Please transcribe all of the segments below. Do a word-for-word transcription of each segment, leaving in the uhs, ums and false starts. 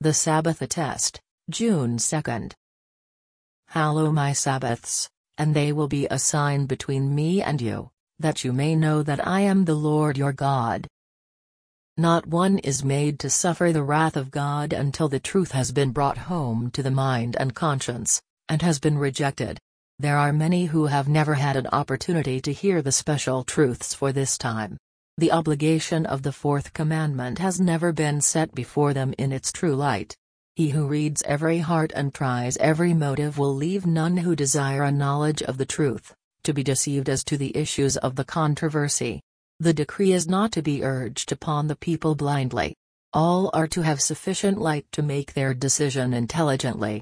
The Sabbath Attest, June second. Hallow my Sabbaths, and they will be a sign between me and you, that you may know that I am the Lord your God. Not one is made to suffer the wrath of God until the truth has been brought home to the mind and conscience, and has been rejected. There are many who have never had an opportunity to hear the special truths for this time. The obligation of the fourth commandment has never been set before them in its true light. He who reads every heart and tries every motive will leave none who desire a knowledge of the truth, to be deceived as to the issues of the controversy. The decree is not to be urged upon the people blindly. All are to have sufficient light to make their decision intelligently.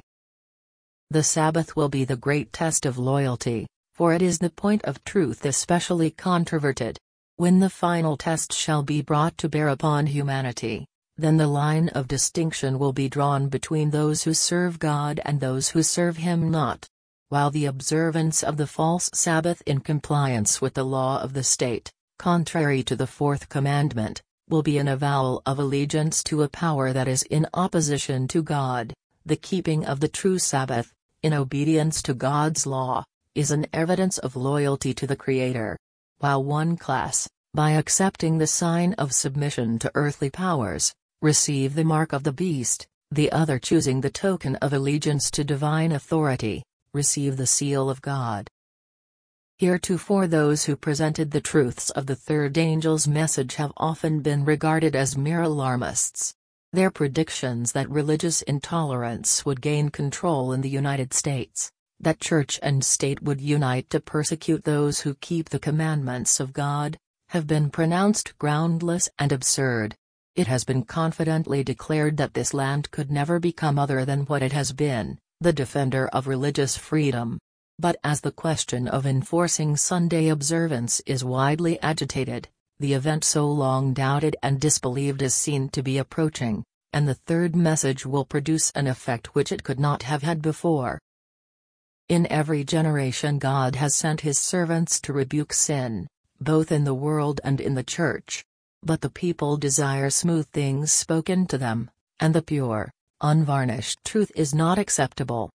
The Sabbath will be the great test of loyalty, for it is the point of truth especially controverted. When the final test shall be brought to bear upon humanity, then the line of distinction will be drawn between those who serve God and those who serve Him not. While the observance of the false Sabbath in compliance with the law of the state, contrary to the fourth commandment, will be an avowal of allegiance to a power that is in opposition to God, the keeping of the true Sabbath, in obedience to God's law, is an evidence of loyalty to the Creator. While one class, by accepting the sign of submission to earthly powers, receive the mark of the beast, the other choosing the token of allegiance to divine authority, receive the seal of God. Heretofore those who presented the truths of the third angel's message have often been regarded as mere alarmists. Their predictions that religious intolerance would gain control in the United States, that church and state would unite to persecute those who keep the commandments of God, have been pronounced groundless and absurd. It has been confidently declared that this land could never become other than what it has been, the defender of religious freedom. But as the question of enforcing Sunday observance is widely agitated, the event so long doubted and disbelieved is seen to be approaching, and the third message will produce an effect which it could not have had before. In every generation God has sent His servants to rebuke sin, both in the world and in the church. But the people desire smooth things spoken to them, and the pure, unvarnished truth is not acceptable.